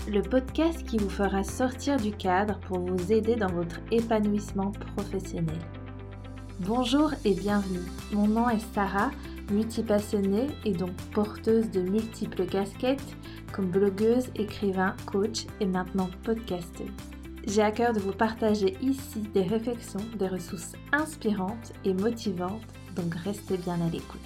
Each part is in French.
le podcast qui vous fera sortir du cadre pour vous aider dans votre épanouissement professionnel. Bonjour et bienvenue, mon nom est Sarah, multipassionnée et donc porteuse de multiples casquettes comme blogueuse, écrivain, coach et maintenant podcasteuse. J'ai à cœur de vous partager ici des réflexions, des ressources inspirantes et motivantes, donc restez bien à l'écoute.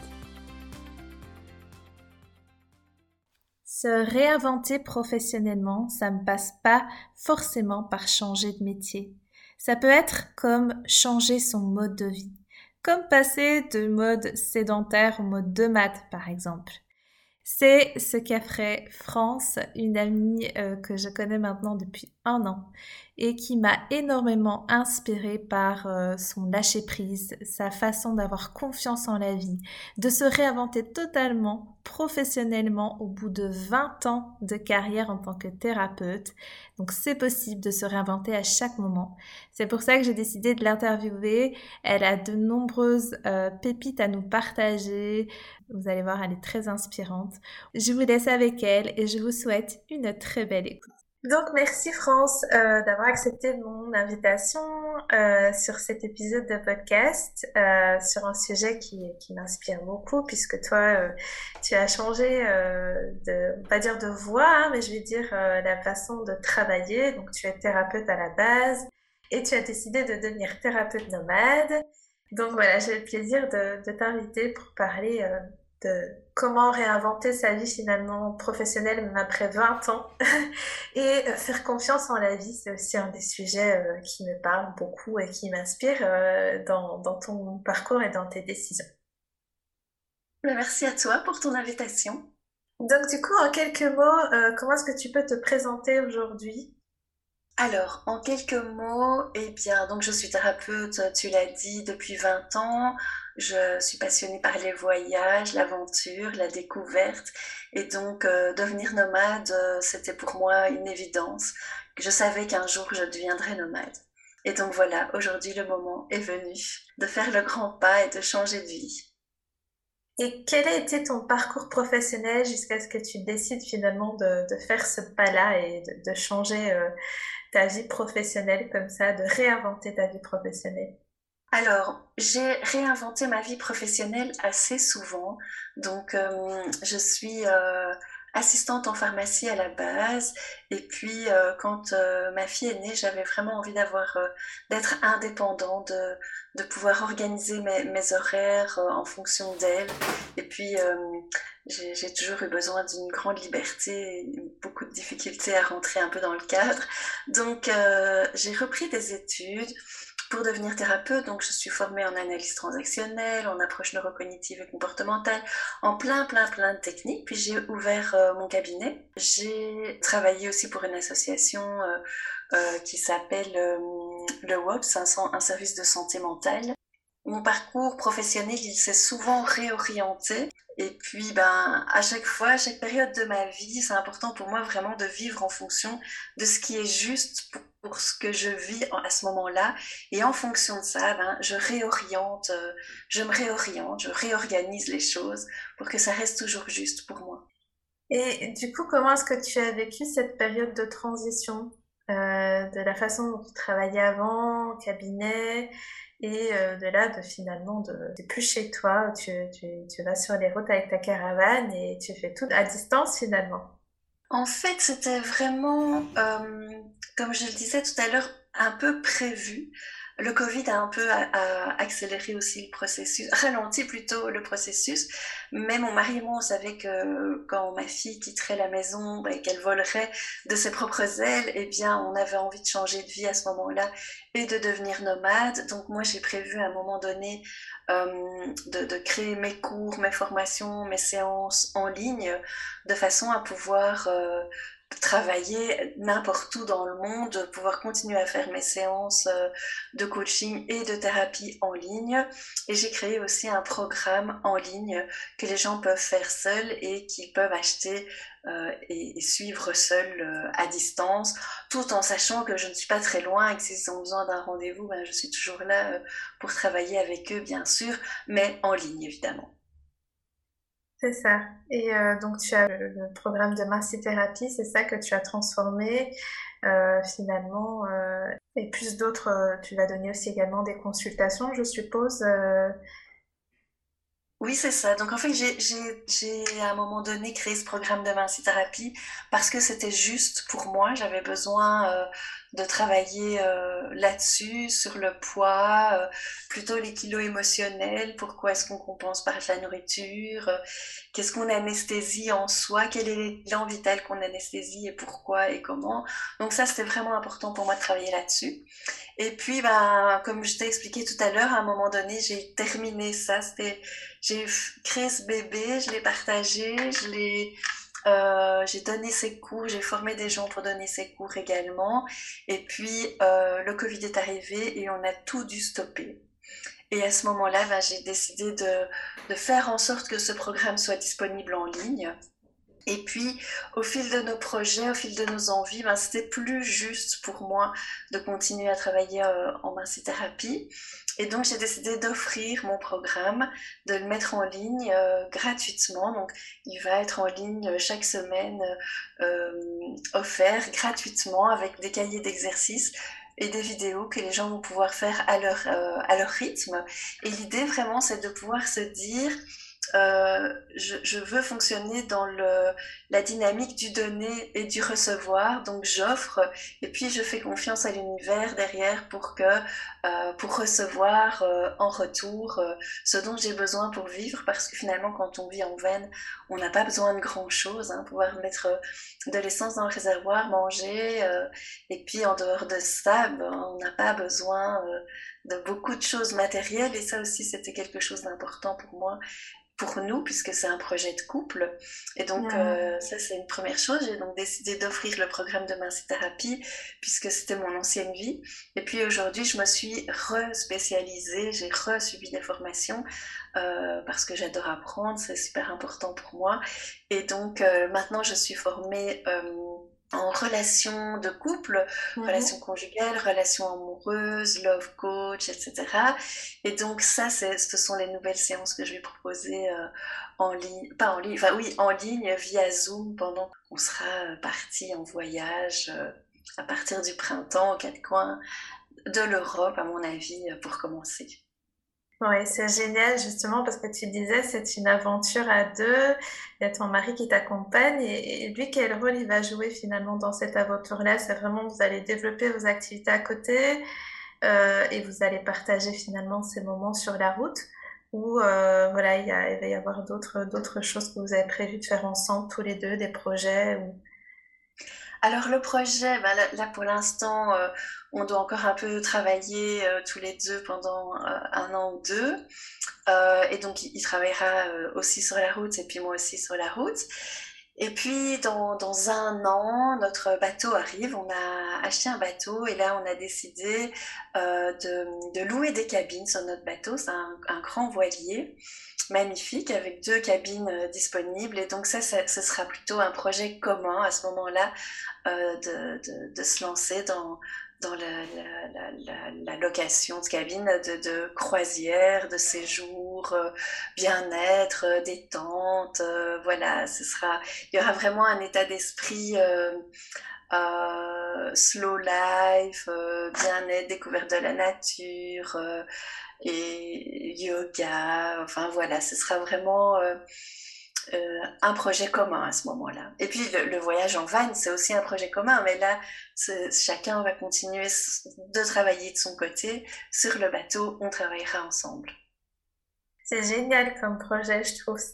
Se réinventer professionnellement, ça ne passe pas forcément par changer de métier. Ça peut être comme changer son mode de vie, comme passer de mode sédentaire au mode nomade par exemple. C'est ce qu'a fait France, une amie que je connais maintenant depuis 1 an et qui m'a énormément inspirée par son lâcher-prise, sa façon d'avoir confiance en la vie, de se réinventer totalement professionnellement au bout de 20 ans de carrière en tant que thérapeute. Donc c'est possible de se réinventer à chaque moment. C'est pour ça que j'ai décidé de l'interviewer. Elle a de nombreuses pépites à nous partager. Vous allez voir, elle est très inspirante. Je vous laisse avec elle et je vous souhaite une très belle écoute. Donc merci France d'avoir accepté mon invitation sur cet épisode de podcast sur un sujet qui m'inspire beaucoup puisque toi tu as changé de, on va pas dire de voie, hein, mais je vais dire la façon de travailler. Donc tu es thérapeute à la base et tu as décidé de devenir thérapeute nomade. Donc voilà, j'ai le plaisir de t'inviter pour parler de comment réinventer sa vie finalement professionnelle même après 20 ans et faire confiance en la vie, c'est aussi un des sujets qui me parle beaucoup et qui m'inspire dans ton parcours et dans tes décisions. Merci à toi pour ton invitation. Donc du coup, en quelques mots, comment est-ce que tu peux te présenter aujourd'hui ? Alors, en quelques mots, eh bien, donc je suis thérapeute, tu l'as dit, depuis 20 ans. Je suis passionnée par les voyages, l'aventure, la découverte. Et donc, devenir nomade, c'était pour moi une évidence. Je savais qu'un jour, je deviendrais nomade. Et donc voilà, aujourd'hui, le moment est venu de faire le grand pas et de changer de vie. Et quel a été ton parcours professionnel jusqu'à ce que tu décides finalement de faire ce pas-là et de changer ta vie professionnelle comme ça, de réinventer ta vie professionnelle? Alors, j'ai réinventé ma vie professionnelle assez souvent. Donc, je suis assistante en pharmacie à la base. Et puis, quand ma fille est née, j'avais vraiment envie d'être indépendante, de pouvoir organiser mes horaires en fonction d'elle. Et puis, j'ai toujours eu besoin d'une grande liberté et beaucoup de difficultés à rentrer un peu dans le cadre. Donc, j'ai repris des études pour devenir thérapeute. Donc je suis formée en analyse transactionnelle, en approche neurocognitive et comportementale, en plein de techniques. Puis j'ai ouvert mon cabinet. J'ai travaillé aussi pour une association qui s'appelle le WOPS, un service de santé mentale. Mon parcours professionnel, il s'est souvent réorienté. Et puis, à chaque fois, à chaque période de ma vie, c'est important pour moi vraiment de vivre en fonction de ce qui est juste pour ce que je vis à ce moment-là. Et en fonction de ça, je me réoriente, je réorganise les choses pour que ça reste toujours juste pour moi. Et du coup, comment est-ce que tu as vécu cette période de transition de la façon dont tu travaillais avant, au cabinet, et de là, t'es plus chez toi, tu vas sur les routes avec ta caravane et tu fais tout à distance finalement. En fait, c'était vraiment, comme je le disais tout à l'heure, un peu prévu. Le Covid a un peu accéléré aussi le processus, ralenti plutôt le processus. Mais mon mari et moi, on savait que quand ma fille quitterait la maison et qu'elle volerait de ses propres ailes, eh bien, on avait envie de changer de vie à ce moment-là et de devenir nomade. Donc moi, j'ai prévu à un moment donné de créer mes cours, mes formations, mes séances en ligne de façon à pouvoir travailler n'importe où dans le monde, pouvoir continuer à faire mes séances de coaching et de thérapie en ligne. Et j'ai créé aussi un programme en ligne que les gens peuvent faire seuls et qu'ils peuvent acheter et suivre seuls à distance, tout en sachant que je ne suis pas très loin et que s'ils ont besoin d'un rendez-vous, je suis toujours là pour travailler avec eux, bien sûr, mais en ligne, évidemment. C'est ça. Et donc tu as le programme de marsithérapie, c'est ça que tu as transformé finalement. Et plus d'autres, tu vas donner aussi également des consultations, je suppose. Oui, c'est ça. Donc en fait, j'ai à un moment donné créé ce programme de minci-thérapie parce que c'était juste pour moi. J'avais besoin de travailler là-dessus, sur le poids, plutôt les kilos émotionnels. Pourquoi est-ce qu'on compense par de la nourriture? Qu'est-ce qu'on anesthésie en soi? Quel est l'élan vital qu'on anesthésie et pourquoi et comment? Donc ça, c'était vraiment important pour moi de travailler là-dessus. Et puis, ben, comme je t'ai expliqué tout à l'heure, à un moment donné, j'ai terminé ça. J'ai créé ce bébé, je l'ai partagé, j'ai donné ses cours, j'ai formé des gens pour donner ses cours également. Et puis, le Covid est arrivé et on a tout dû stopper. Et à ce moment-là, ben, j'ai décidé de faire en sorte que ce programme soit disponible en ligne. Et puis, au fil de nos projets, au fil de nos envies, ben, c'était plus juste pour moi de continuer à travailler en massithérapie. Et donc, j'ai décidé d'offrir mon programme, de le mettre en ligne gratuitement. Donc, il va être en ligne chaque semaine, offert gratuitement avec des cahiers d'exercices et des vidéos que les gens vont pouvoir faire à leur rythme. Et l'idée vraiment, c'est de pouvoir se dire, je veux fonctionner dans la dynamique du donner et du recevoir, donc j'offre et puis je fais confiance à l'univers derrière pour recevoir en retour ce dont j'ai besoin pour vivre, parce que finalement quand on vit en veine, on n'a pas besoin de grand chose, hein, pouvoir mettre de l'essence dans le réservoir, manger et puis en dehors de ça, ben, on n'a pas besoin de beaucoup de choses matérielles, et ça aussi c'était quelque chose d'important pour moi, pour nous, puisque c'est un projet de couple. Et donc, Hmm. ça, c'est une première chose. J'ai donc décidé d'offrir le programme de massithérapie, puisque c'était mon ancienne vie. Et puis aujourd'hui, je me suis re-spécialisée, j'ai re-suivi des formations, parce que j'adore apprendre, c'est super important pour moi. Et donc, maintenant, je suis formée en relation de couple, relation Mhm. conjugale, relation amoureuse, love coach, etc. Et donc ça, ce sont les nouvelles séances que je vais proposer en ligne, pas en ligne, enfin oui, en ligne via Zoom pendant qu'on sera parti en voyage à partir du printemps aux quatre coins de l'Europe, à mon avis, pour commencer. Oui, c'est génial justement parce que tu disais c'est une aventure à deux. Il y a ton mari qui t'accompagne et lui, quel rôle il va jouer finalement dans cette aventure-là? C'est vraiment vous allez développer vos activités à côté et vous allez partager finalement ces moments sur la route ou voilà, il va y avoir d'autres choses que vous avez prévu de faire ensemble tous les deux, des projets ou... Alors le projet, ben là, pour l'instant, on doit encore un peu travailler tous les deux pendant un an ou deux. Et donc il travaillera aussi sur la route et puis moi aussi sur la route. Et puis dans un an, notre bateau arrive. On a acheté un bateau et là on a décidé de louer des cabines sur notre bateau. C'est un grand voilier magnifique avec deux cabines disponibles. Et donc ça, ce sera plutôt un projet commun à ce moment-là, de se lancer dans la location de cabines de croisière, de séjour, bien-être, détente. Voilà, il y aura vraiment un état d'esprit slow life, bien-être, découverte de la nature et yoga. Enfin voilà, ce sera vraiment un projet commun à ce moment-là. Et puis le voyage en van, c'est aussi un projet commun, mais là, chacun va continuer de travailler de son côté. Sur le bateau, on travaillera ensemble. C'est génial comme projet, je trouve.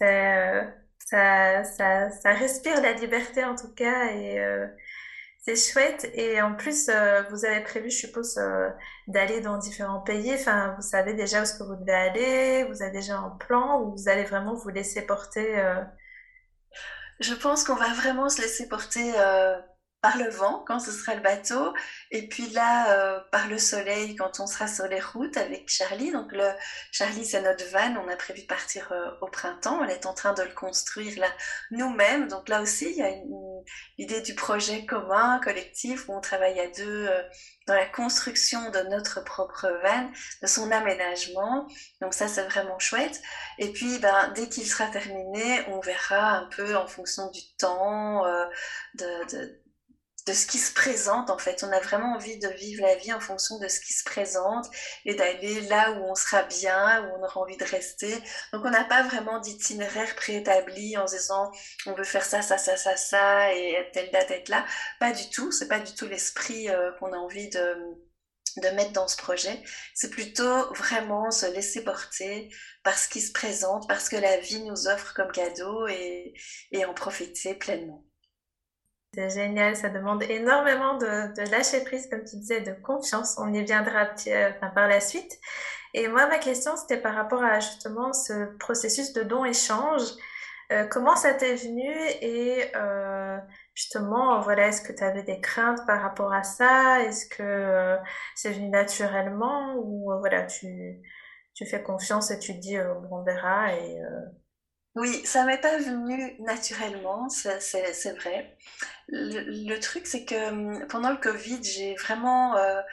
Ça respire la liberté en tout cas et c'est chouette. Et en plus, vous avez prévu, je suppose, d'aller dans différents pays. Enfin, vous savez déjà où est-ce que vous devez aller. Vous avez déjà un plan ou vous allez vraiment vous laisser porter. Je pense qu'on va vraiment se laisser porter par le vent quand ce sera le bateau, et puis là, par le soleil quand on sera sur les routes avec Charlie. Donc Charlie, c'est notre van, on a prévu de partir au printemps, on est en train de le construire là nous-mêmes. Donc là aussi, il y a l'idée du projet commun, collectif, où on travaille à deux dans la construction de notre propre van, de son aménagement. Donc ça, c'est vraiment chouette. Et puis, ben, dès qu'il sera terminé, on verra un peu en fonction du temps, de, de, de ce qui se présente en fait. On a vraiment envie de vivre la vie en fonction de ce qui se présente et d'aller là où on sera bien, où on aura envie de rester. Donc on n'a pas vraiment d'itinéraire préétabli en se disant on veut faire ça, ça, ça, ça, ça et à telle date être là. Pas du tout, c'est pas du tout l'esprit qu'on a envie de mettre dans ce projet. C'est plutôt vraiment se laisser porter par ce qui se présente, parce que la vie nous offre comme cadeau et en profiter pleinement. C'est génial, ça demande énormément de lâcher prise, comme tu disais, de confiance. On y viendra enfin, par la suite. Et moi, ma question, c'était par rapport à justement ce processus de don-échange. Comment ça t'est venu et justement, voilà, est-ce que tu avais des craintes par rapport à ça? Est-ce que c'est venu naturellement ou voilà, tu fais confiance et tu te dis bon, on verra et Oui, ça m'est pas venu naturellement, c'est vrai. Le truc, c'est que pendant le Covid, j'ai vraiment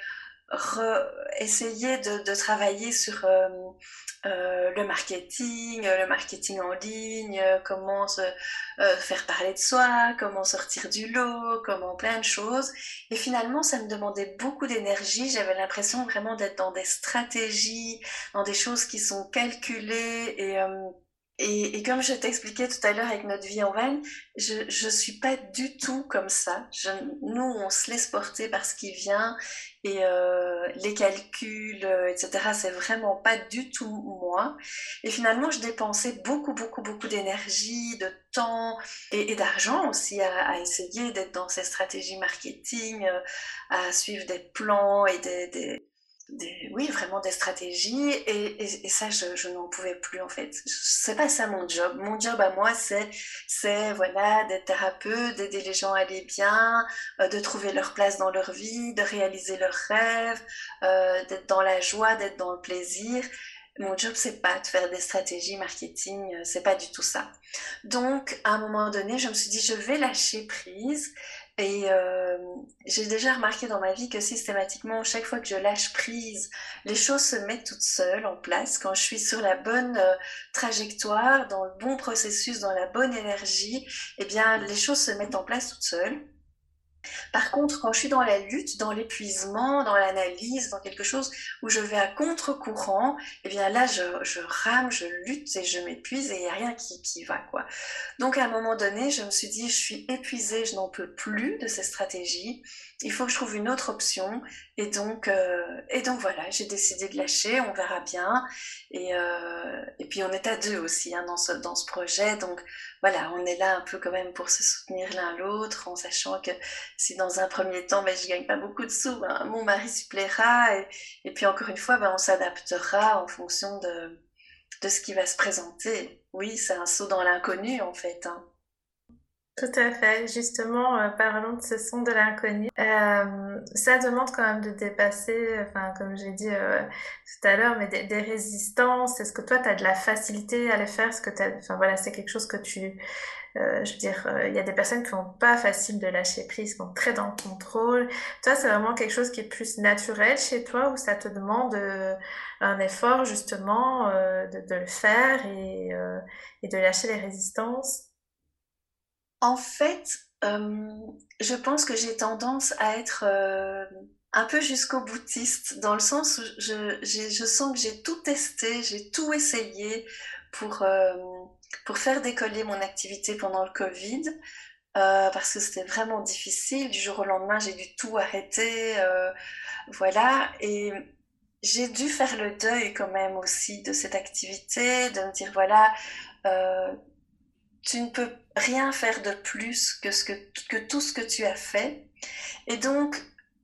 essayé de travailler sur le marketing en ligne, comment faire parler de soi, comment sortir du lot, comment plein de choses. Et finalement, ça me demandait beaucoup d'énergie. J'avais l'impression vraiment d'être dans des stratégies, dans des choses qui sont calculées et comme je t'expliquais tout à l'heure avec notre vie en van, je suis pas du tout comme ça. Nous, on se laisse porter par ce qui vient et les calculs, etc. C'est vraiment pas du tout moi. Et finalement, je dépensais beaucoup, beaucoup, beaucoup d'énergie, de temps et d'argent aussi à essayer d'être dans ces stratégies marketing, à suivre des plans et oui, vraiment des stratégies et ça, je n'en pouvais plus en fait. C'est pas ça mon job. Mon job à moi, c'est voilà, d'être thérapeute, d'aider les gens à aller bien, de trouver leur place dans leur vie, de réaliser leurs rêves, d'être dans la joie, d'être dans le plaisir. Mon job, c'est pas de faire des stratégies marketing, c'est pas du tout ça. Donc, à un moment donné, je me suis dit, je vais lâcher prise. Et j'ai déjà remarqué dans ma vie que systématiquement, chaque fois que je lâche prise, les choses se mettent toutes seules en place. Quand je suis sur la bonne trajectoire, dans le bon processus, dans la bonne énergie, eh bien, les choses se mettent en place toutes seules. Par contre, quand je suis dans la lutte, dans l'épuisement, dans l'analyse, dans quelque chose où je vais à contre-courant, eh bien là, je rame, je lutte et je m'épuise et il n'y a rien qui va, quoi. Donc à un moment donné, je me suis dit, je suis épuisée, je n'en peux plus de ces stratégies, il faut que je trouve une autre option. Et donc voilà, j'ai décidé de lâcher, on verra bien. Et puis on est à deux aussi hein, dans ce projet, donc voilà, on est là un peu quand même pour se soutenir l'un l'autre, en sachant que si dans un premier temps, ben, je gagne pas beaucoup de sous, ben, mon mari supplérera et puis encore une fois, ben, on s'adaptera en fonction de ce qui va se présenter. Oui, c'est un saut dans l'inconnu en fait. Hein. tout à fait. Justement, parlons de ce son de l'inconnu. Ça demande quand même de dépasser, enfin, comme j'ai dit tout à l'heure, mais des résistances. Est-ce que toi, tu as de la facilité à les faire? Est-ce que enfin voilà, c'est quelque chose que je veux dire, il y a des personnes qui n'ont pas facile de lâcher prise, qui sont très dans le contrôle. Toi, c'est vraiment quelque chose qui est plus naturel chez toi, où ça te demande un effort justement de le faire et de lâcher les résistances. En fait, je pense que j'ai tendance à être un peu jusqu'au boutiste, dans le sens où je sens que j'ai tout testé, j'ai tout essayé pour, euh, pour faire décoller mon activité pendant le Covid. Parce que c'était vraiment difficile. Du jour au lendemain, j'ai dû tout arrêter. Voilà. Et j'ai dû faire le deuil quand même aussi de cette activité, de me dire, voilà, euh, tu ne peux rien faire de plus que tout ce que tu as fait. Et donc,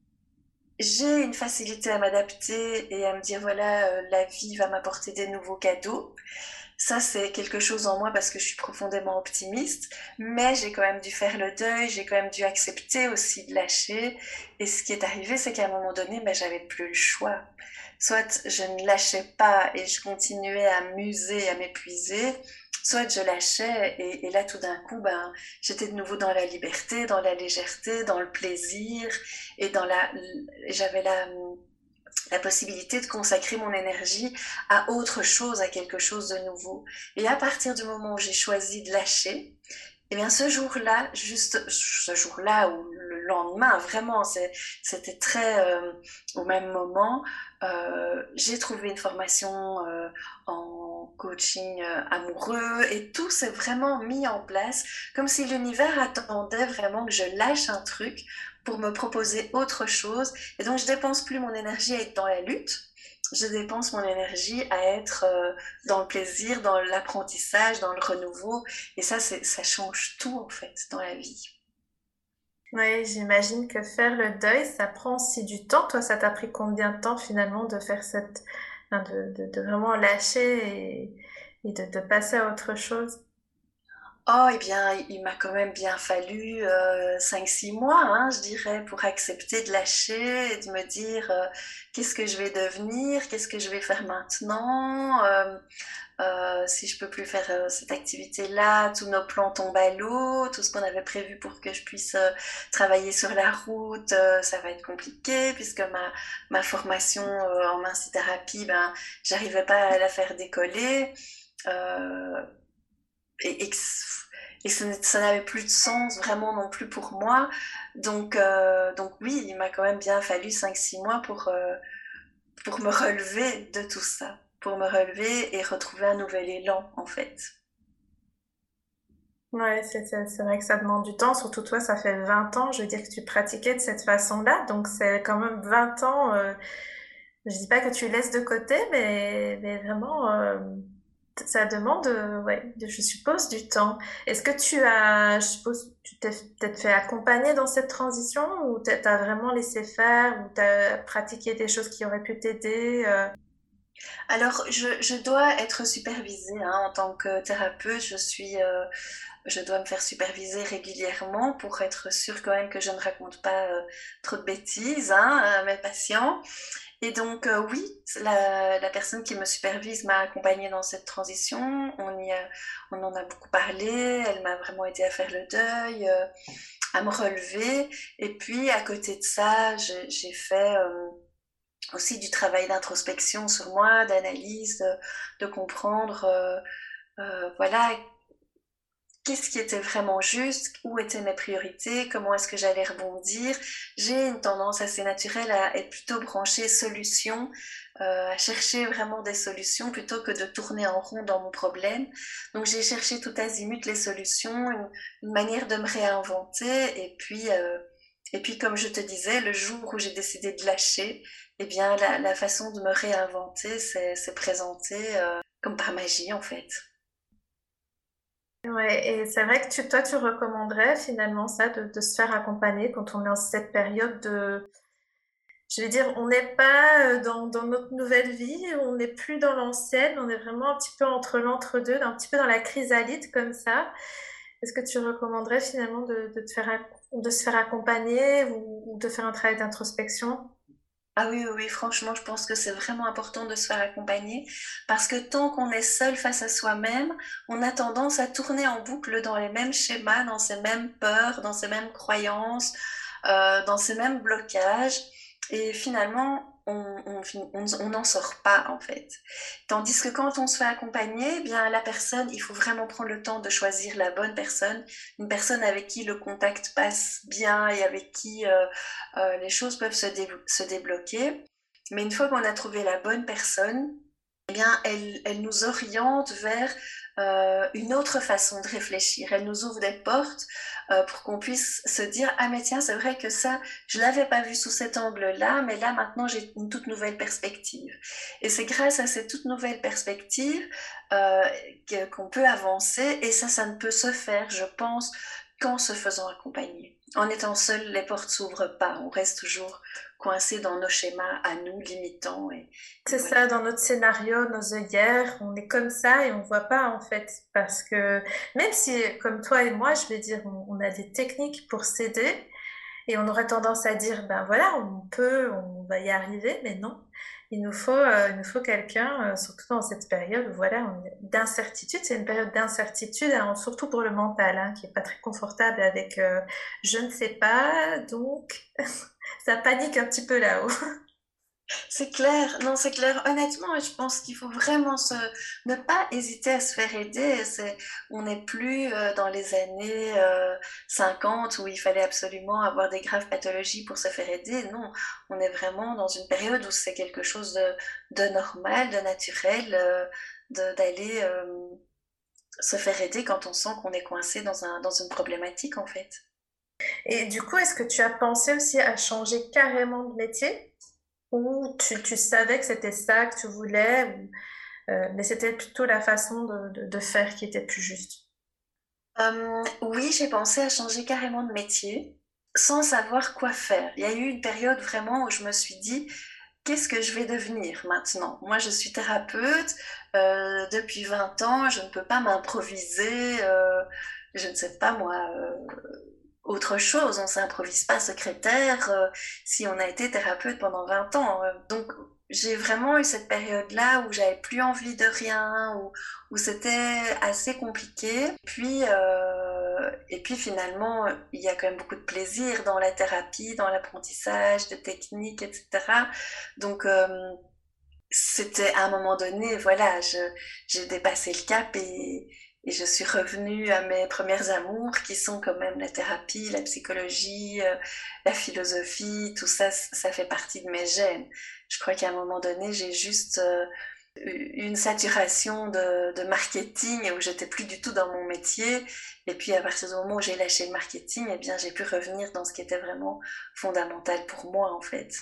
j'ai une facilité à m'adapter et à me dire, voilà, la vie va m'apporter des nouveaux cadeaux. Ça, c'est quelque chose en moi parce que je suis profondément optimiste, mais j'ai quand même dû faire le deuil, j'ai quand même dû accepter aussi de lâcher. Et ce qui est arrivé, c'est qu'à un moment donné, ben, j'avais plus le choix. Soit je ne lâchais pas et je continuais à m'user, à m'épuiser, soit je lâchais et là, tout d'un coup, ben, j'étais de nouveau dans la liberté, dans la légèreté, dans le plaisir et j'avais la possibilité de consacrer mon énergie à autre chose, à quelque chose de nouveau. Et à partir du moment où j'ai choisi de lâcher, eh bien ce jour-là, juste ce jour-là ou le lendemain, vraiment, c'était très au même moment, j'ai trouvé une formation en coaching amoureux et tout s'est vraiment mis en place, comme si l'univers attendait vraiment que je lâche un truc pour me proposer autre chose. Et donc je dépense plus mon énergie à être dans la lutte, je dépense mon énergie à être dans le plaisir, dans l'apprentissage, dans le renouveau. Et ça change tout en fait dans la vie. Oui, j'imagine que faire le deuil, ça prend aussi du temps. Toi, ça t'a pris combien de temps finalement de faire enfin, de vraiment lâcher et de passer à autre chose? Oh, eh bien, il m'a quand même bien fallu 5-6 mois, hein, je dirais, pour accepter de lâcher et de me dire qu'est-ce que je vais devenir, qu'est-ce que je vais faire maintenant, si je peux plus faire cette activité-là, tous nos plans tombent à l'eau, tout ce qu'on avait prévu pour que je puisse travailler sur la route, ça va être compliqué puisque ma formation en massithérapie, ben, j'arrivais pas à la faire décoller. Euh, et, et, et ça n'avait plus de sens vraiment non plus pour moi. Donc oui, il m'a quand même bien fallu 5-6 mois pour me relever de tout ça, pour me relever et retrouver un nouvel élan en fait. Ouais, c'est vrai que ça demande du temps. Surtout toi, ça fait 20 ans, je veux dire, que tu pratiquais de cette façon-là. Donc c'est quand même 20 ans. Je dis pas que tu laisses de côté, mais vraiment, ça demande, ouais, je suppose, du temps. Est-ce que je suppose, tu t'es peut-être fait accompagner dans cette transition ou t'as vraiment laissé faire ou t'as pratiqué des choses qui auraient pu t'aider? Alors je dois être supervisée hein, en tant que thérapeute. Je dois me faire superviser régulièrement pour être sûre quand même que je ne raconte pas trop de bêtises hein, à mes patients. Et donc, oui, la personne qui me supervise m'a accompagnée dans cette transition. On en a beaucoup parlé. Elle m'a vraiment aidé à faire le deuil, à me relever. Et puis, à côté de ça, j'ai fait aussi du travail d'introspection sur moi, d'analyse, de comprendre, voilà, qu'est-ce qui était vraiment juste, où étaient mes priorités, comment est-ce que j'allais rebondir. J'ai une tendance assez naturelle à être plutôt branchée solution, à chercher vraiment des solutions plutôt que de tourner en rond dans mon problème. Donc j'ai cherché tout azimut les solutions, une manière de me réinventer. Et puis comme je te disais, le jour où j'ai décidé de lâcher, eh bien la façon de me réinventer s'est présentée comme par magie en fait. Ouais, et c'est vrai que toi, tu recommanderais finalement ça, de se faire accompagner quand on est dans cette période je vais dire, on n'est pas dans notre nouvelle vie, on n'est plus dans l'ancienne, on est vraiment un petit peu entre l'entre-deux, un petit peu dans la chrysalide comme ça. Est-ce que tu recommanderais finalement de se faire accompagner ou de faire un travail d'introspection? Ah oui, oui, oui, franchement, je pense que c'est vraiment important de se faire accompagner parce que tant qu'on est seul face à soi-même, on a tendance à tourner en boucle dans les mêmes schémas, dans ces mêmes peurs, dans ces mêmes croyances, dans ces mêmes blocages et finalement, on n'en sort pas en fait. Tandis que quand on se fait accompagner, eh bien la personne, il faut vraiment prendre le temps de choisir la bonne personne, une personne avec qui le contact passe bien et avec qui les choses peuvent se débloquer. Mais une fois qu'on a trouvé la bonne personne, eh bien, elle nous oriente vers une autre façon de réfléchir. Elle nous ouvre des portes pour qu'on puisse se dire, ah mais tiens, c'est vrai que ça, je l'avais pas vu sous cet angle-là, mais là maintenant j'ai une toute nouvelle perspective. Et c'est grâce à cette toute nouvelle perspective euh, qu'on peut avancer. Et ça ne peut se faire, je pense, qu'en se faisant accompagner. En étant seul, les portes s'ouvrent pas. On reste toujours coincé dans nos schémas à nous, limitants. Et C'est voilà. ça, dans notre scénario, nos œillères, on est comme ça et on voit pas en fait. Parce que même si, comme toi et moi, je vais dire, on a des techniques pour s'aider et on aurait tendance à dire, ben voilà, on peut, on va y arriver, mais non. Il nous faut quelqu'un, surtout dans cette période où voilà, d'incertitude. C'est une période d'incertitude, hein, surtout pour le mental, hein, qui est pas très confortable avec je ne sais pas, donc ça panique un petit peu là-haut. C'est clair, non, c'est clair. Honnêtement, je pense qu'il faut vraiment ne pas hésiter à se faire aider. On n'est plus dans les années 50 où il fallait absolument avoir des graves pathologies pour se faire aider. Non, on est vraiment dans une période où c'est quelque chose de normal, de naturel, d'aller se faire aider quand on sent qu'on est coincé dans une problématique, en fait. Et du coup, est-ce que tu as pensé aussi à changer carrément de métier? Ou tu savais que c'était ça que tu voulais, mais c'était plutôt la façon de faire qui était plus juste? Oui, j'ai pensé à changer carrément de métier sans savoir quoi faire. Il y a eu une période vraiment où je me suis dit, qu'est-ce que je vais devenir maintenant? Moi, je suis thérapeute depuis 20 ans, je ne peux pas m'improviser, je ne sais pas moi, autre chose. On s'improvise pas secrétaire si on a été thérapeute pendant 20 ans. Donc, j'ai vraiment eu cette période-là où j'avais plus envie de rien, où c'était assez compliqué. Et puis finalement, il y a quand même beaucoup de plaisir dans la thérapie, dans l'apprentissage de techniques, etc. Donc, c'était à un moment donné, voilà, j'ai dépassé le cap et je suis revenue à mes premières amours qui sont quand même la thérapie, la psychologie, la philosophie, tout ça, ça fait partie de mes gènes. Je crois qu'à un moment donné, j'ai juste eu une saturation de marketing où j'étais plus du tout dans mon métier. Et puis à partir du moment où j'ai lâché le marketing, eh bien j'ai pu revenir dans ce qui était vraiment fondamental pour moi en fait.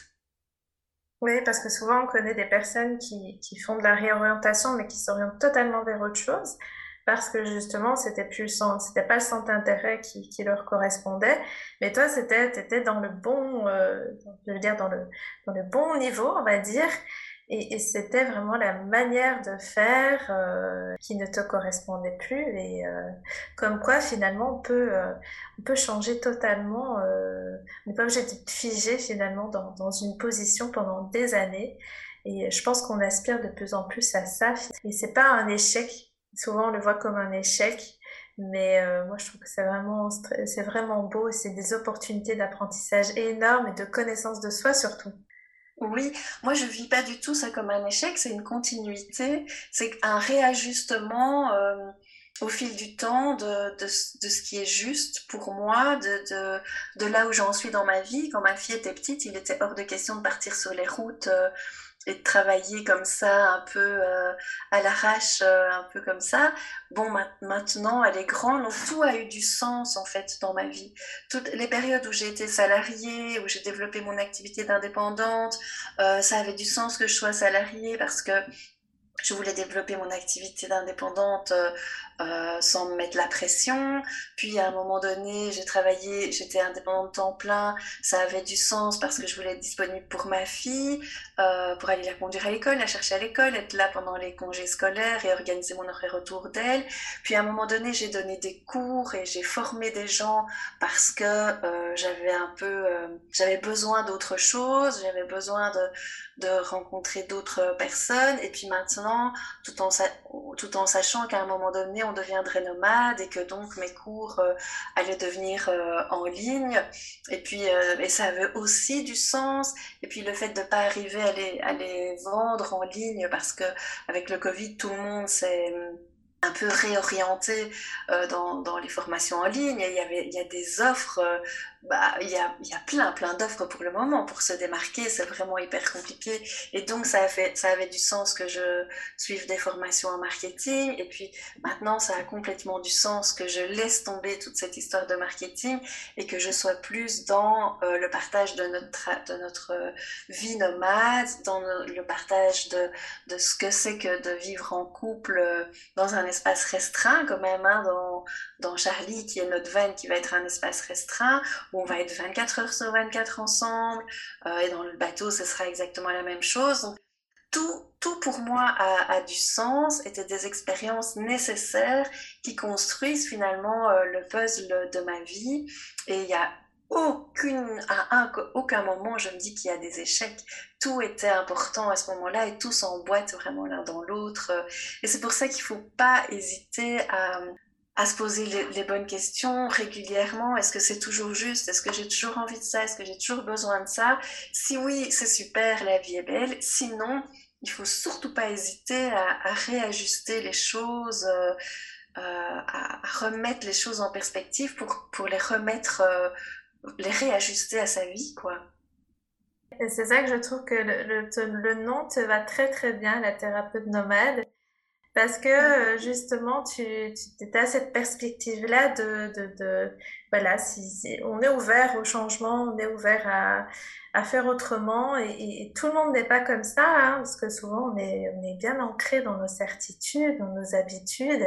Oui, parce que souvent on connaît des personnes qui font de la réorientation, mais qui s'orientent totalement vers autre chose, parce que justement c'était plus c'était pas le centre d'intérêt qui leur correspondait, mais toi t'étais dans le bon, je veux dire dans le bon niveau, on va dire, et c'était vraiment la manière de faire qui ne te correspondait plus, et comme quoi finalement on peut changer totalement. On n'est pas obligé d'être figé finalement dans une position pendant des années. Et je pense qu'on aspire de plus en plus à ça. Et c'est pas un échec. Souvent, on le voit comme un échec. Mais moi, je trouve que c'est vraiment beau et c'est des opportunités d'apprentissage énormes et de connaissance de soi surtout. Oui, moi je vis pas du tout ça comme un échec, c'est une continuité, c'est un réajustement au fil du temps de ce qui est juste pour moi, de là où j'en suis dans ma vie. Quand ma fille était petite, il était hors de question de partir sur les routes et de travailler comme ça, un peu à l'arrache, un peu comme ça. Bon, maintenant, elle est grande, donc tout a eu du sens en fait dans ma vie. Toutes les périodes où j'ai été salariée, où j'ai développé mon activité d'indépendante, ça avait du sens que je sois salariée parce que je voulais développer mon activité d'indépendante sans me mettre la pression. Puis à un moment donné, j'ai travaillé, j'étais indépendante temps plein, ça avait du sens parce que je voulais être disponible pour ma fille, pour aller la conduire à l'école, la chercher à l'école, être là pendant les congés scolaires et organiser mon horaire autour d'elle. Puis à un moment donné, j'ai donné des cours et j'ai formé des gens parce que j'avais besoin d'autre chose, j'avais besoin de rencontrer d'autres personnes. Et puis maintenant, tout en sachant qu'à un moment donné, on deviendrait nomade et que donc mes cours allaient devenir en ligne. Et ça avait aussi du sens. Et puis le fait de ne pas arriver à les vendre en ligne parce que avec le Covid, tout le monde s'est un peu réorienté dans les formations en ligne. Il y a des offres, il y a plein d'offres pour le moment. Pour se démarquer, c'est vraiment hyper compliqué. Et donc, ça avait du sens que je suive des formations en marketing. Et puis, maintenant, ça a complètement du sens que je laisse tomber toute cette histoire de marketing et que je sois plus dans le partage de notre vie nomade, dans le partage de ce que c'est que de vivre en couple dans un espace restreint quand même, hein, dans Charlie, qui est notre van, qui va être un espace restreint, où on va être 24 heures sur 24 ensemble, et dans le bateau, ce sera exactement la même chose. Donc, tout pour moi a du sens, étaient des expériences nécessaires qui construisent finalement le puzzle de ma vie. Et il y a aucun moment je me dis qu'il y a des échecs. Tout était important à ce moment-là et tout s'emboîte vraiment l'un dans l'autre. Et c'est pour ça qu'il ne faut pas hésiter à se poser les bonnes questions régulièrement. Est-ce que c'est toujours juste? Est-ce que j'ai toujours envie de ça? Est-ce que j'ai toujours besoin de ça? Si oui, c'est super, la vie est belle. Sinon, il faut surtout pas hésiter à réajuster les choses, à remettre les choses en perspective pour les remettre, les réajuster à sa vie, quoi. Et c'est ça que je trouve que le nom te va très très bien, la thérapeute nomade. Parce que justement, tu as cette perspective-là voilà, si on est ouvert au changement, on est ouvert à faire autrement, et tout le monde n'est pas comme ça, hein, parce que souvent on est bien ancré dans nos certitudes, dans nos habitudes,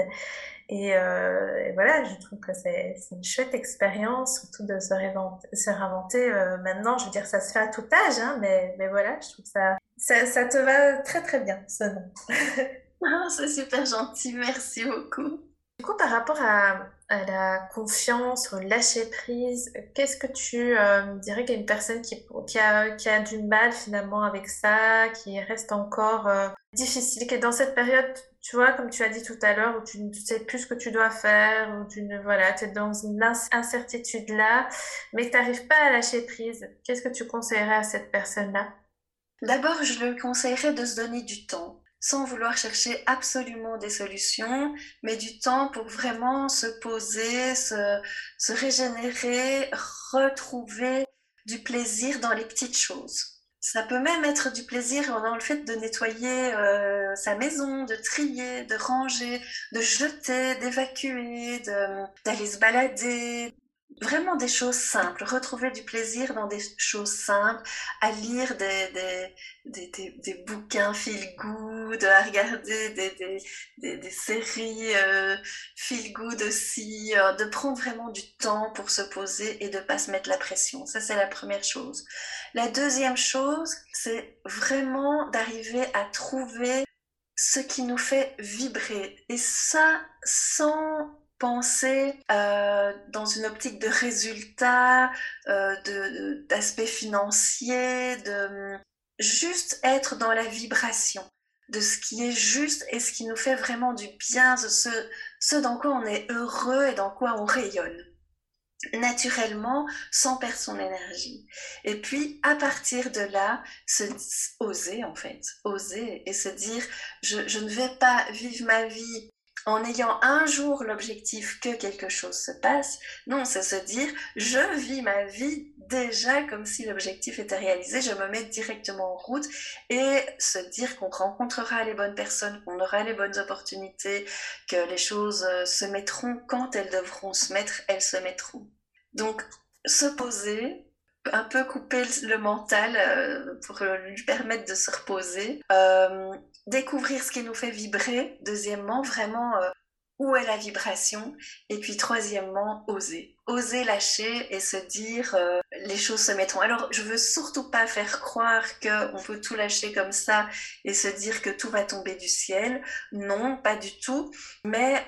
et voilà, je trouve que c'est une chouette expérience, surtout de se réinventer. Maintenant, je veux dire, ça se fait à tout âge, hein, mais voilà, je trouve que ça te va très très bien, ce nom. Ah, c'est super gentil, merci beaucoup. Du coup, par rapport à la confiance, au lâcher prise, qu'est-ce que tu dirais qu'à une personne qui a du mal finalement avec ça, qui reste encore difficile, qui est dans cette période, tu vois, comme tu as dit tout à l'heure, où tu ne sais plus ce que tu dois faire, où voilà, tu es dans une incertitude là, mais que tu n'arrives pas à lâcher prise. Qu'est-ce que tu conseillerais à cette personne-là? D'abord, je le conseillerais de se donner du temps, sans vouloir chercher absolument des solutions, mais du temps pour vraiment se poser, se régénérer, retrouver du plaisir dans les petites choses. Ça peut même être du plaisir dans le fait de nettoyer sa maison, de trier, de ranger, de jeter, d'évacuer, d'aller se balader. Vraiment des choses simples, retrouver du plaisir dans des choses simples, à lire des bouquins feel good, à regarder des séries feel good aussi, de prendre vraiment du temps pour se poser et de ne pas se mettre la pression. Ça, c'est la première chose. La deuxième chose, c'est vraiment d'arriver à trouver ce qui nous fait vibrer. Et ça, sans penser dans une optique de résultat, d'aspect financier, de juste être dans la vibration de ce qui est juste et ce qui nous fait vraiment du bien, ce dans quoi on est heureux et dans quoi on rayonne naturellement sans perdre son énergie. Et puis, à partir de là, oser en fait, oser et se dire, je ne vais pas vivre ma vie en ayant un jour l'objectif que quelque chose se passe. Non, c'est se dire, je vis ma vie déjà comme si l'objectif était réalisé, je me mets directement en route et se dire qu'on rencontrera les bonnes personnes, qu'on aura les bonnes opportunités, que les choses se mettront quand elles devront se mettre, elles se mettront. Donc, se poser, un peu couper le mental pour lui permettre de se reposer, découvrir ce qui nous fait vibrer, deuxièmement, vraiment où est la vibration, et puis troisièmement, oser. Oser lâcher et se dire les choses se mettront. Alors, je veux surtout pas faire croire qu'on peut tout lâcher comme ça et se dire que tout va tomber du ciel. Non, pas du tout. Mais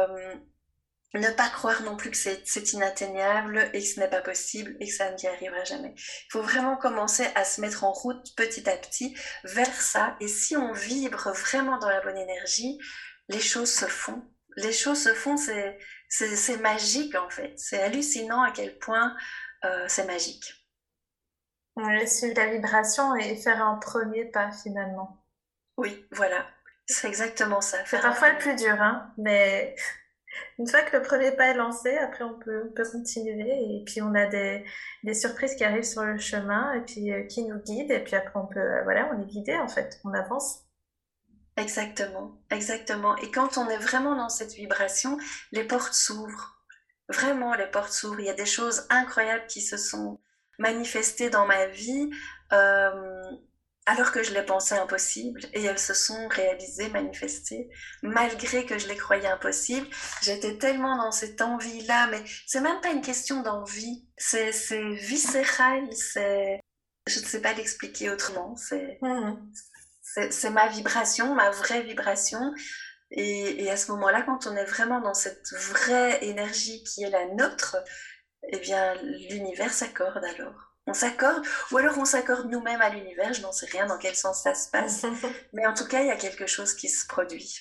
ne pas croire non plus que c'est inatteignable et que ce n'est pas possible et que ça n'y arrivera jamais. Il faut vraiment commencer à se mettre en route petit à petit vers ça. Et si on vibre vraiment dans la bonne énergie, les choses se font. Les choses se font, c'est magique en fait. C'est hallucinant à quel point c'est magique. Ouais, suivre la vibration et faire un premier pas finalement. Oui, voilà. C'est exactement ça. C'est Faire un parfois le premier. plus dur, hein, mais une fois que le premier pas est lancé, après on peut continuer et puis on a des surprises qui arrivent sur le chemin et puis qui nous guident et puis après on peut, voilà, on est guidé en fait, on avance. Exactement, exactement. Et quand on est vraiment dans cette vibration, les portes s'ouvrent. Vraiment, les portes s'ouvrent. Il y a des choses incroyables qui se sont manifestées dans ma vie. Euh, alors que je les pensais impossibles et elles se sont réalisées, manifestées, malgré que je les croyais impossibles. J'étais tellement dans cette envie-là, mais c'est même pas une question d'envie, c'est viscéral, je ne sais pas l'expliquer autrement, Mhm. c'est ma vibration, ma vraie vibration. Et à ce moment-là, quand on est vraiment dans cette vraie énergie qui est la nôtre, eh bien, l'univers s'accorde alors. On s'accorde, ou alors on s'accorde nous-mêmes à l'univers, je n'en sais rien dans quel sens ça se passe, mais en tout cas, il y a quelque chose qui se produit.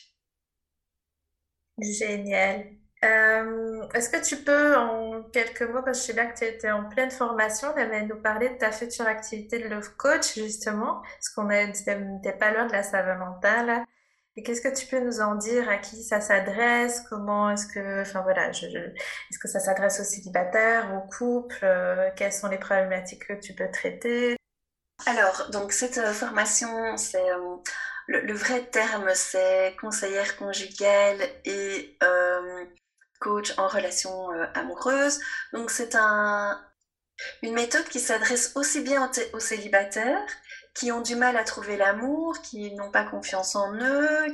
Génial. Est-ce que tu peux, en quelques mots, parce que je sais bien que tu étais en pleine formation, là, mais nous parler de ta future activité de Love Coach, justement, parce qu'on t'es pas loin de la Saint-Valentin, là. Et qu'est-ce que tu peux nous en dire? À qui ça s'adresse? Comment est-ce que, enfin voilà, est-ce que ça s'adresse aux célibataires, aux couples? Quelles sont les problématiques que tu peux traiter? Alors, donc cette formation, le vrai terme, c'est conseillère conjugale et coach en relation amoureuse. Donc une méthode qui s'adresse aussi bien aux célibataires qui ont du mal à trouver l'amour, qui n'ont pas confiance en eux,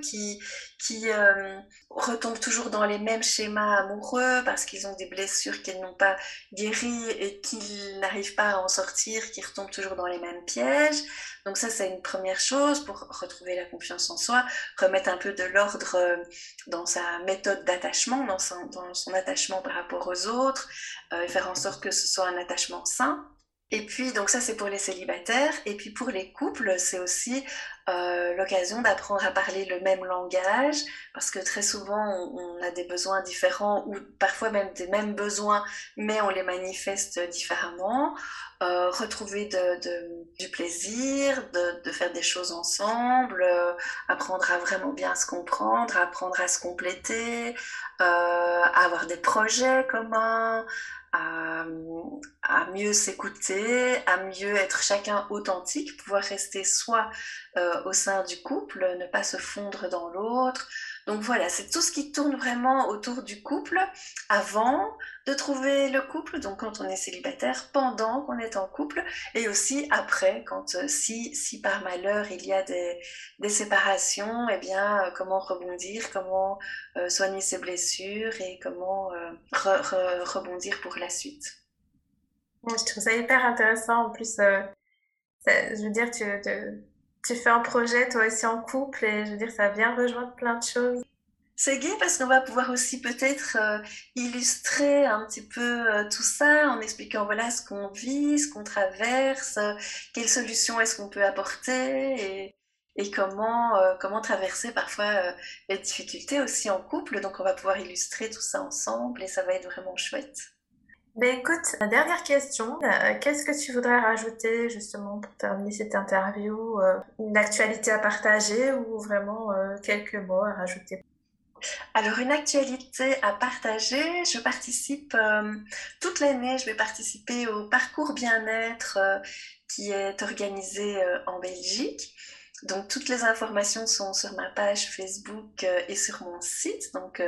qui retombent toujours dans les mêmes schémas amoureux parce qu'ils ont des blessures qu'ils n'ont pas guéries et qu'ils n'arrivent pas à en sortir, qui retombent toujours dans les mêmes pièges. Donc ça, c'est une première chose pour retrouver la confiance en soi, remettre un peu de l'ordre dans sa méthode d'attachement, dans son attachement par rapport aux autres, et faire en sorte que ce soit un attachement sain. Et puis, donc ça, c'est pour les célibataires. Et puis pour les couples, c'est aussi l'occasion d'apprendre à parler le même langage, parce que très souvent, on a des besoins différents, ou parfois même des mêmes besoins, mais on les manifeste différemment. Retrouver du plaisir, de faire des choses ensemble, apprendre à vraiment bien se comprendre, apprendre à se compléter, à avoir des projets communs, à, à mieux s'écouter, à mieux être chacun authentique, pouvoir rester soi au sein du couple, ne pas se fondre dans l'autre. Donc voilà, c'est tout ce qui tourne vraiment autour du couple avant de trouver le couple, donc quand on est célibataire, pendant qu'on est en couple, et aussi après, quand si par malheur il y a des séparations, eh bien comment rebondir, comment soigner ses blessures et comment rebondir pour la suite. Ouais, je trouve ça hyper intéressant. En plus, je veux dire, tu fais un projet toi aussi en couple et je veux dire, ça vient rejoindre plein de choses. C'est gai parce qu'on va pouvoir aussi peut-être illustrer un petit peu tout ça en expliquant voilà ce qu'on vit, ce qu'on traverse, quelles solutions est-ce qu'on peut apporter et comment traverser parfois les difficultés aussi en couple. Donc on va pouvoir illustrer tout ça ensemble et ça va être vraiment chouette. Ben écoute, la dernière question, qu'est-ce que tu voudrais rajouter justement pour terminer cette interview? Une actualité à partager ou vraiment quelques mots à rajouter? Alors, une actualité à partager, je participe toute l'année, je vais participer au parcours bien-être qui est organisé en Belgique. Donc, toutes les informations sont sur ma page Facebook et sur mon site, donc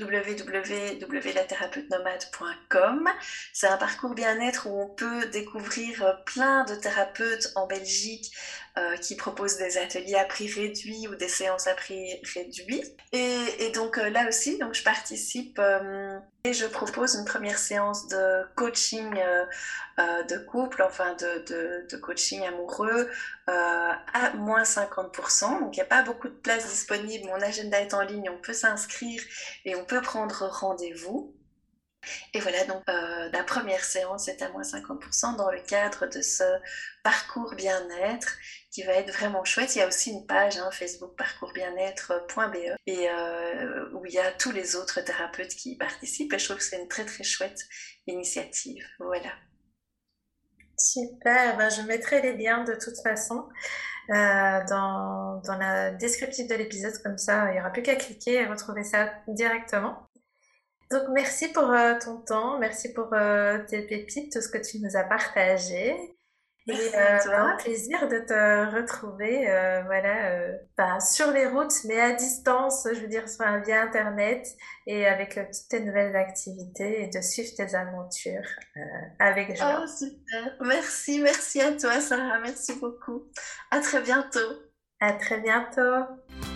www.lathérapeute-nomade.com. C'est un parcours bien-être où on peut découvrir plein de thérapeutes en Belgique qui proposent des ateliers à prix réduit ou des séances à prix réduit. Et donc là aussi, donc je participe et je propose une première séance de coaching de couple, enfin de coaching amoureux à moins 50%. Donc il n'y a pas beaucoup de places disponibles. Mon agenda est en ligne, on peut s'inscrire et on peut prendre rendez-vous. Et voilà, donc la première séance est à moins 50% dans le cadre de ce parcours bien-être qui va être vraiment chouette. Il y a aussi une page hein, Facebook parcoursbienêtre.be et où il y a tous les autres thérapeutes qui y participent et je trouve que c'est une très très chouette initiative. Voilà. Super, ben je mettrai les liens de toute façon dans la descriptive de l'épisode, comme ça il n'y aura plus qu'à cliquer et retrouver ça directement. Donc merci pour ton temps, merci pour tes pépites, tout ce que tu nous as partagé. Et Merci à bah, toi. au plaisir de te retrouver, voilà, pas sur les routes, mais à distance, je veux dire, via Internet et avec toutes tes nouvelles activités et de suivre tes aventures avec Oh, joie. super. Merci, merci à toi, Sarah. Merci beaucoup. À très bientôt. À très bientôt.